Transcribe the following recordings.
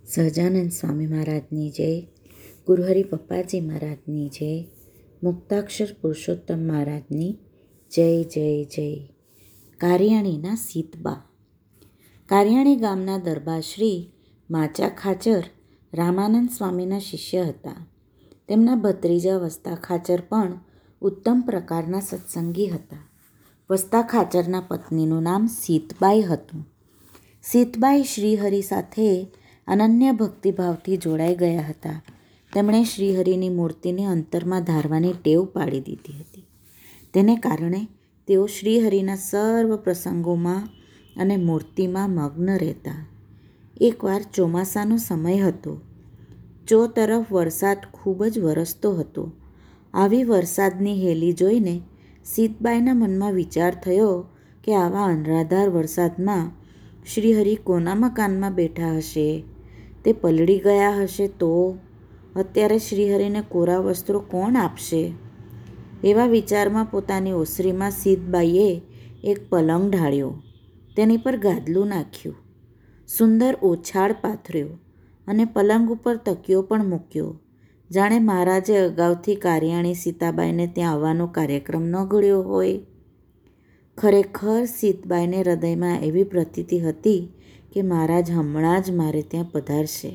સહજાનંદ સ્વામી મહારાજની જય, ગુરુહરિ પપ્પાજી મહારાજની જય, મુક્તાક્ષર પુરુષોત્તમ મહારાજની જય જય જય. કારિયાણીના સીતબા. કારિયાણી ગામના દરબારશ્રી માચા ખાચર રામાનંદ સ્વામીના શિષ્ય હતા. તેમના ભત્રીજા વસ્તા ખાચર પણ ઉત્તમ પ્રકારના સત્સંગી હતા. વસ્તા ખાચરના પત્નીનું નામ સીતબાઈ હતું. સીતબાઈ શ્રીહરિ સાથે અનન્ય ભક્તિભાવથી જોડાઈ ગયા હતા. તેમણે શ્રીહરિની મૂર્તિને અંતરમાં ધારવાની ટેવ પાડી દીધી હતી. તેને કારણે તેઓ શ્રીહરિના સર્વ પ્રસંગોમાં અને મૂર્તિમાં મગ્ન રહેતા. એકવાર ચોમાસાનો સમય હતો. તરફ વરસાદ ખૂબ જ વરસતો હતો. આવી વરસાદની હેલી જોઈને સીતબાઈના મનમાં વિચાર થયો કે આવા અનરાધાર વરસાદમાં શ્રીહરિ કોના મકાનમાં બેઠા હશે? તે પલળી ગયા હશે તો? અત્યારે શ્રીહરિને કોરા વસ્ત્રો કોણ આપશે? એવા વિચારમાં પોતાની ઓસરીમાં સીતબાઈએ એક પલંગ ઢાળ્યો. તેની પર ગાદલું નાખ્યું, સુંદર ઓછાળ પાથર્યો અને પલંગ ઉપર તકિયો પણ મૂક્યો. જાણે મહારાજે અગાઉથી કારિયાણી સીતાબાઈને ત્યાં આવવાનો કાર્યક્રમ ન ઘડ્યો હોય. ખરેખર સીતબાઈને હૃદયમાં એવી પ્રતીતિ હતી કે મહારાજ હમણાં જ મારે ત્યાં પધારશે.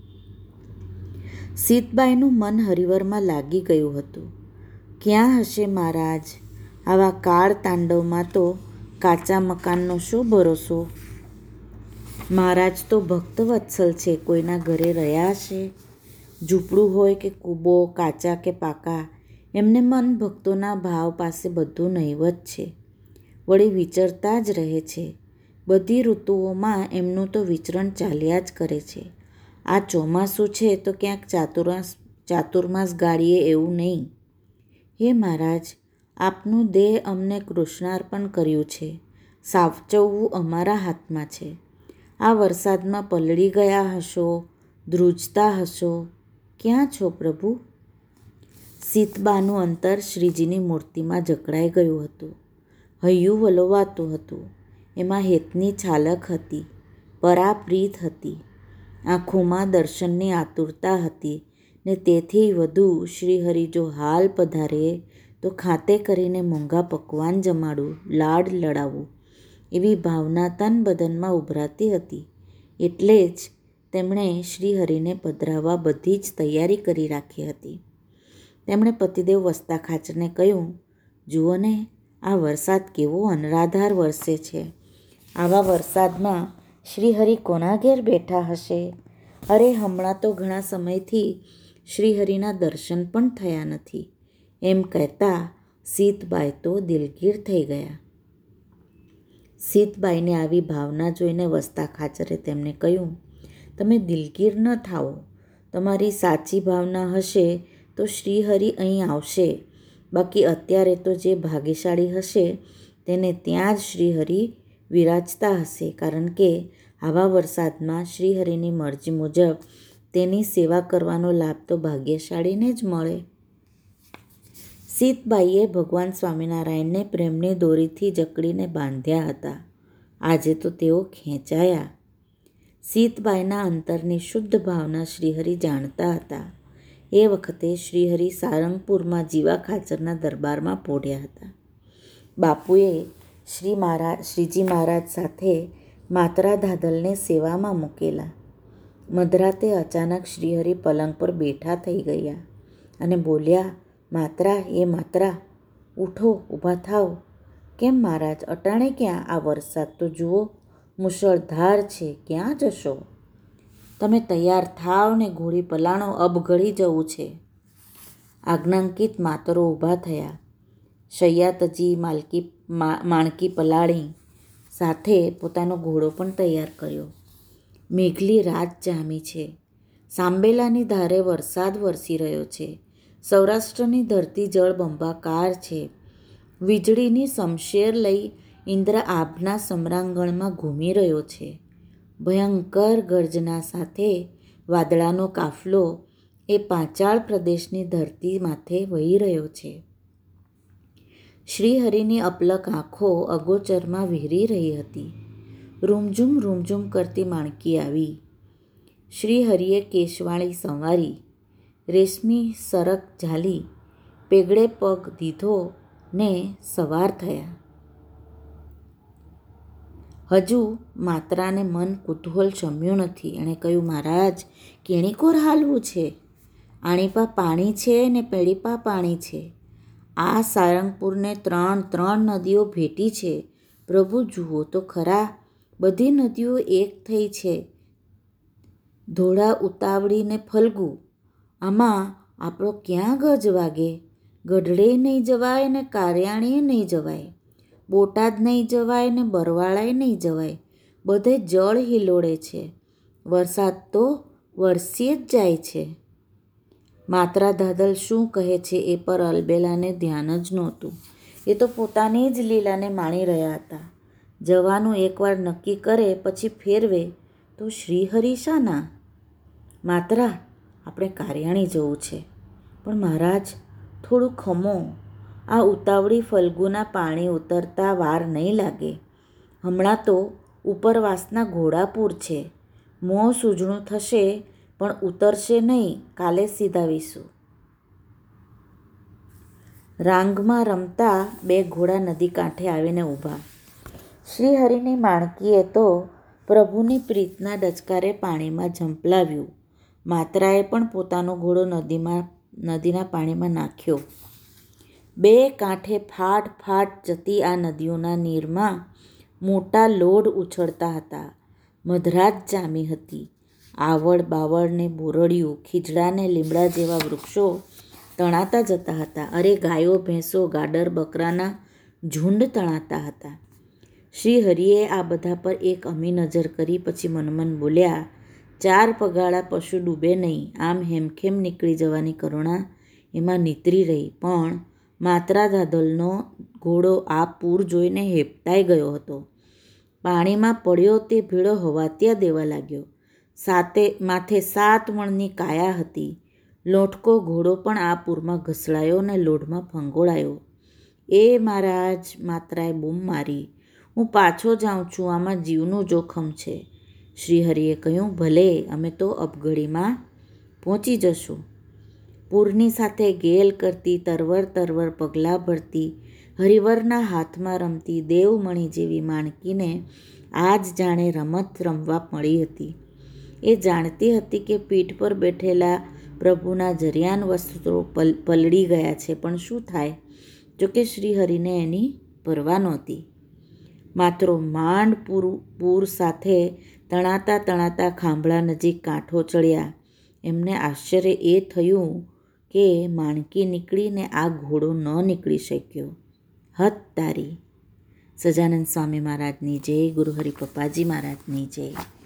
સીતબાઈનું મન હરિવરમાં લાગી ગયું હતું. ક્યાં હશે મહારાજ? આવા કાળ તાંડવમાં તો કાચા મકાનનો શું ભરોસો? મહારાજ તો ભક્તવત્સલ છે, કોઈના ઘરે રહ્યા હશે. ઝૂંપડું હોય કે કૂબો, કાચા કે પાકા, એમને મન ભક્તોના ભાવ પાસે બધું નહિવત છે. વળી વિચરતા જ રહે છે. બધી ઋતુઓમાં એમનું તો વિચરણ ચાલ્યા જ કરે છે. આ ચોમાસું છે તો ક્યાંક ચાતુર્માસ ગાળીએ એવું નહીં. હે મહારાજ, આપનું દેહ અમને કૃષ્ણાર્પણ કર્યું છે. સાચવવું અમારા હાથમાં છે. આ વરસાદમાં પલળી ગયા હશો, ધ્રુજતા હશો. ક્યાં છો પ્રભુ? સીતબાનું અંતર શ્રીજીની મૂર્તિમાં જકડાઈ ગયું હતું. હૈયું વલોવાતું હતું. એમાં હેતની છાલક હતી, પરાપ્રીત હતી. આંખોમાં દર્શનની આતુરતા હતી ને તેથી વધુ શ્રીહરિ જો હાલ પધારે તો ખાતે કરીને મોંઘા પકવાન જમાડું, લાડ લડાવું, એવી ભાવના તન બદનમાં ઉભરાતી હતી. એટલે જ તેમણે શ્રીહરિને પધરાવવા બધી જ તૈયારી કરી રાખી હતી. તેમણે પતિદેવ વસ્તા ખાચરને કહ્યું, જુઓ ને, આ વરસાદ કેવો અનરાધાર વરસે છે. આવા વરસાદમાં શ્રીહરિ કોના ઘેર બેઠા હશે? અરે, હમણાં તો ઘણા સમયથી શ્રીહરિના દર્શન પણ થયા નથી. એમ કહેતા સીતબાઈ તો દિલગીર થઈ ગયા. સીતબાઈને આવી ભાવના જોઈને વસ્તા ખાચરે તેમને કહ્યું, તમે દિલગીર ન થાઓ. તમારી સાચી ભાવના હશે તો શ્રીહરિ અહીં આવશે. બાકી અત્યારે તો જે ભાગ્યશાળી હશે તેને ત્યાં જ શ્રીહરિ વિરાજતા હશે. કારણ કે આવા વરસાદમાં શ્રીહરિની મરજી મુજબ તેની સેવા કરવાનો લાભ તો ભાગ્યશાળીને જ મળે. સીતબાઈએ ભગવાન સ્વામિનારાયણને પ્રેમની દોરીથી જકડીને બાંધ્યા હતા. આજે તો તેઓ ખેંચાયા. સીતબાઈના અંતરની શુદ્ધ ભાવના શ્રીહરિ જાણતા હતા. એ વખતે શ્રીહરિ સારંગપુરમાં જીવા ખાચરના દરબારમાં પોઢ્યા હતા. બાપુએ શ્રીજી મહારાજ સાથે માત્રા ધાદલને સેવામાં મૂકેલા. મધરાતે અચાનક શ્રીહરિ પલંગ પર બેઠા થઈ ગયા અને બોલ્યા, માત્રા, એ માત્રા, ઉઠો, ઊભા થાવ. કેમ મહારાજ, અટાણે ક્યાં? આ વરસાદ તો જુઓ, મુશળધાર છે, ક્યાં જશો? તમે તૈયાર થાવ ને ઘોડી પલાણો, અબ ઘડી જવું છે. આજ્ઞાંકિત માતરો ઊભા થયા. શૈયા તજી, માણકી પલાળી, સાથે પોતાનો ઘોડો પણ તૈયાર કર્યો. મેઘલી રાત જામી છે. સાંબેલાની ધારે વરસાદ વરસી રહ્યો છે. સૌરાષ્ટ્રની ધરતી જળબંબાકાર છે. વીજળીની શમશેર લઈ ઇન્દ્ર આભના સમરાંગણમાં ઘૂમી રહ્યો છે. ભયંકર ગર્જના સાથે વાદળાનો કાફલો એ પાંચાળ પ્રદેશની ધરતી માથે વહી રહ્યો છે. શ્રીહરિની અપલક આંખો અગોચરમાં વિહરી રહી હતી. રૂમઝૂમ રૂમઝૂમ કરતી માણકી આવી. શ્રીહરિએ કેશવાળી સંવારી, રેશમી સરક ઝાલી, પેગડે પગ દીધો ને સવાર થયા. હજુ માત્રાને મન કુતૂહલ શમ્યું નથી. એણે કહ્યું, મહારાજ, કેણીકોર હાલવું છે? આણીપા પાણી છે ને પેડીપા પાણી છે. આ સારંગપુરને 3 નદીઓ ભેટી છે. પ્રભુ જુઓ તો ખરા, બધી નદીઓ એક થઈ છે. ધોળા ઉતાવળી ને ફલ્ગુ, આમાં આપણો ક્યાં ગજ વાગે? ગઢડેય નહીં જવાય ને કારિયાણીએ નહીં જવાય, બોટાદ નહીં જવાય ને બરવાળાએ નહીં જવાય. બધે જળ હિલોડે છે. વરસાદ તો વરસીએ જ જાય છે. માત્રા ધાધલ શું કહે છે એ પર અલબેલાને ધ્યાન જ નહોતું. એ તો પોતાની જ લીલાને માણી રહ્યા હતા. જવાનું એકવાર નક્કી કરે પછી ફેરવે તો શ્રીહરિ શાના? માત્રા, આપણે કારિયાણી જવું છે. પણ મહારાજ, થોડું ખમો. આ ઉતાવળી ફલ્ગુના પાણી ઉતરતા વાર નહીં લાગે. હમણાં તો ઉપરવાસના ઘોડાપૂર છે. મોં સૂજણું થશે પણ ઉતરશે નહીં. કાલે સીધાવીશું. રાંગમાં રમતા 2 ઘોડા નદી કાંઠે આવીને ઊભા. શ્રીહરિની માણકીએ તો પ્રભુની પ્રીતના ડચકારે પાણીમાં ઝંપલાવ્યું. માત્રાએ પણ પોતાનો ઘોડો નદીના પાણીમાં નાખ્યો. 2 કાંઠે ફાટ ફાટ જતી આ નદીઓના નીરમાં મોટા લોઢ ઉછળતા હતા. મધરાત જામી હતી. આવડ બાવળ ને બોરડિયું, ખીજડા ને લીમડા જેવા વૃક્ષો તણાતા જતા હતા. અરે, ગાયો ભેંસો ગાડર બકરાના ઝુંડ તણાતા હતા. શ્રીહરિએ આ બધા પર એક અમી નજર કરી પછી મનમન બોલ્યા, 4 પગાળા પશુ ડૂબે નહીં. આમ હેમખેમ નીકળી જવાની કરુણા એમાં નીતરી રહી. પણ માત્રા ધાધલનો ઘોડો આ પૂર જોઈને હેપતાઈ ગયો હતો. પાણીમાં પડ્યો તે ભીડો હવાતિયા દેવા લાગ્યો. માથે 7 મણની કાયા હતી. લોટકો ઘોડો પણ આ પૂરમાં ઘસડાયો ને લોઢમાં ફંગોળાયો. એ મહારાજ, માત્રાએ બૂમ મારી, હું પાછો જાઉં છું. આમાં જીવનું જોખમ છે. શ્રીહરિએ કહ્યું, ભલે, અમે તો અબઘડીમાં પહોંચી જશું. પૂરની સાથે ગેલ કરતી, તરવર પગલાં ભરતી, હરિવરના હાથમાં રમતી દેવમણી જેવી માણકીને આજ જાણે રમત રમવા મળી હતી. એ જાણતી હતી કે પીઠ પર બેઠેલા પ્રભુના જરિયાન વસ્ત્રો પલળી ગયા છે. પણ શું થાય? જોકે શ્રીહરિને એની પરવા નહોતી. માત્રો માંડ પૂર સાથે તણાતા ખાંભળા નજીક કાંઠો ચડ્યા. એમને આશ્ચર્ય એ થયું કે માણકી નીકળીને આ ઘોડો ન નીકળી શક્યો. હત તારી! સજાનંદ સ્વામી મહારાજની જય. ગુરુહરિ પપ્પાજી મહારાજની જય.